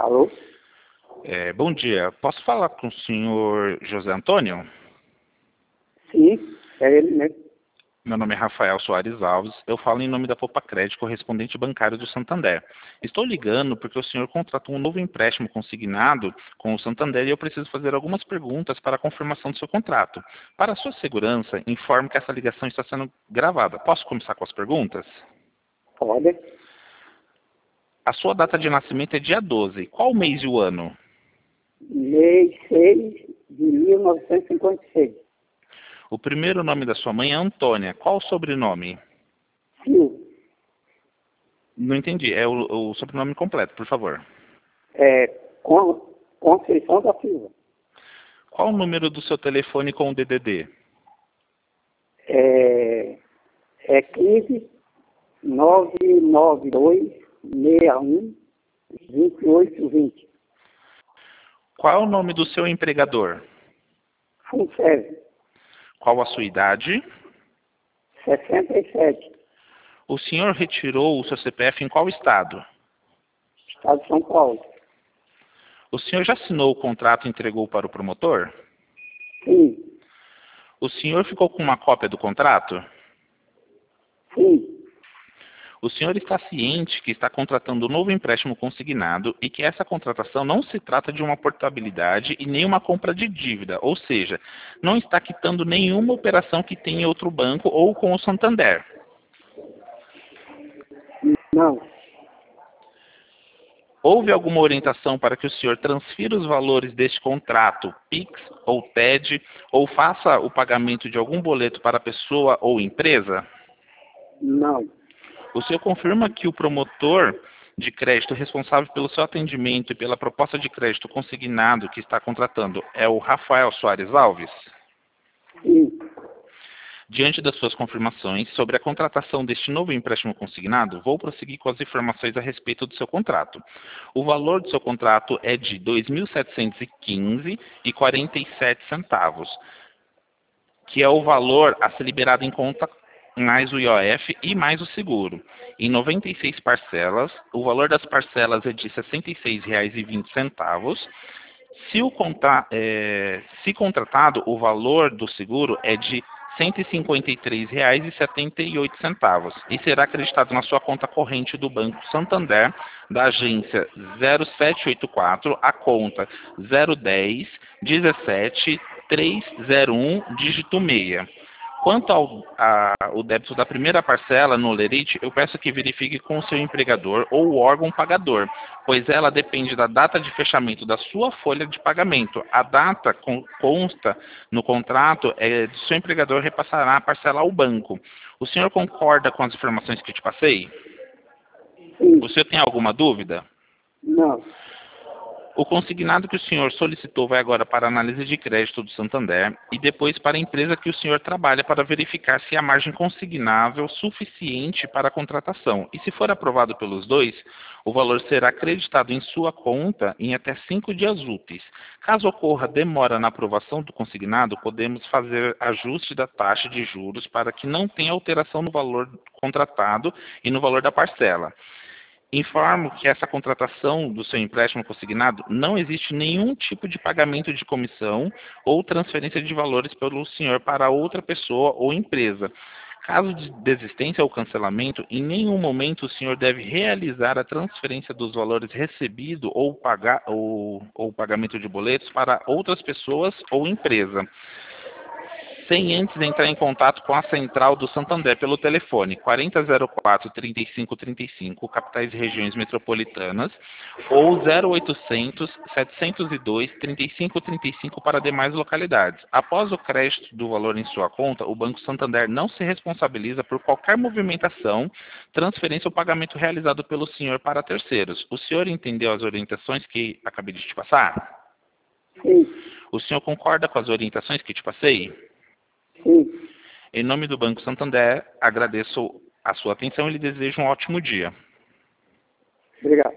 Alô? Bom dia. Posso falar com o senhor José Antônio? Sim, é ele mesmo. Meu nome é Rafael Soares Alves. Eu falo em nome da Popa Crédito, correspondente bancário do Santander. Estou ligando porque o senhor contratou um novo empréstimo consignado com o Santander e eu preciso fazer algumas perguntas para a confirmação do seu contrato. Para a sua segurança, informo que essa ligação está sendo gravada. Posso começar com as perguntas? Pode. A sua data de nascimento é dia 12. Qual o mês e o ano? Mês 6 de 1956. O primeiro nome da sua mãe é Antônia. Qual o sobrenome? Sil. Não entendi. É o sobrenome completo, por favor. Conceição da Silva. Qual o número do seu telefone com o DDD? É 15 992 61 2820. Qual é o nome do seu empregador? FUNSEV. Qual a sua idade? 67. O senhor retirou o seu CPF em qual estado? Estado de São Paulo. O senhor já assinou o contrato e entregou para o promotor? Sim. O senhor ficou com uma cópia do contrato? Sim. O senhor está ciente que está contratando um novo empréstimo consignado e que essa contratação não se trata de uma portabilidade e nem uma compra de dívida, ou seja, não está quitando nenhuma operação que tenha em outro banco ou com o Santander. Não. Houve alguma orientação para que o senhor transfira os valores deste contrato, PIX ou TED, ou faça o pagamento de algum boleto para a pessoa ou empresa? Não. O senhor confirma que o promotor de crédito responsável pelo seu atendimento e pela proposta de crédito consignado que está contratando é o Rafael Soares Alves? Sim. Diante das suas confirmações sobre a contratação deste novo empréstimo consignado, vou prosseguir com as informações a respeito do seu contrato. O valor do seu contrato é de R$ 2.715,47, que é o valor a ser liberado em conta mais o IOF e mais o seguro. Em 96 parcelas, o valor das parcelas é de R$ 66,20. Se contratado, o valor do seguro é de R$ 153,78 e será acreditado na sua conta corrente do Banco Santander, da agência 0784, a conta 010 17 301, dígito 6. Quanto ao débito da primeira parcela no Lerite, eu peço que verifique com o seu empregador ou o órgão pagador, pois ela depende da data de fechamento da sua folha de pagamento. A data consta no contrato do seu empregador repassará a parcela ao banco. O senhor concorda com as informações que te passei? Sim. O senhor tem alguma dúvida? Não. O consignado que o senhor solicitou vai agora para a análise de crédito do Santander e depois para a empresa que o senhor trabalha para verificar se há margem consignável suficiente para a contratação. E se for aprovado pelos dois, o valor será acreditado em sua conta em até 5 dias úteis. Caso ocorra demora na aprovação do consignado, podemos fazer ajuste da taxa de juros para que não tenha alteração no valor contratado e no valor da parcela. Informo que essa contratação do seu empréstimo consignado não existe nenhum tipo de pagamento de comissão ou transferência de valores pelo senhor para outra pessoa ou empresa. Caso de desistência ou cancelamento, em nenhum momento o senhor deve realizar a transferência dos valores recebido ou pagamento de boletos para outras pessoas ou empresa, sem antes entrar em contato com a central do Santander pelo telefone 4004-3535, capitais e regiões metropolitanas, ou 0800-702-3535 para demais localidades. Após o crédito do valor em sua conta, o Banco Santander não se responsabiliza por qualquer movimentação, transferência ou pagamento realizado pelo senhor para terceiros. O senhor entendeu as orientações que acabei de te passar? Sim. O senhor concorda com as orientações que te passei? Sim. Em nome do Banco Santander, agradeço a sua atenção e lhe desejo um ótimo dia. Obrigado.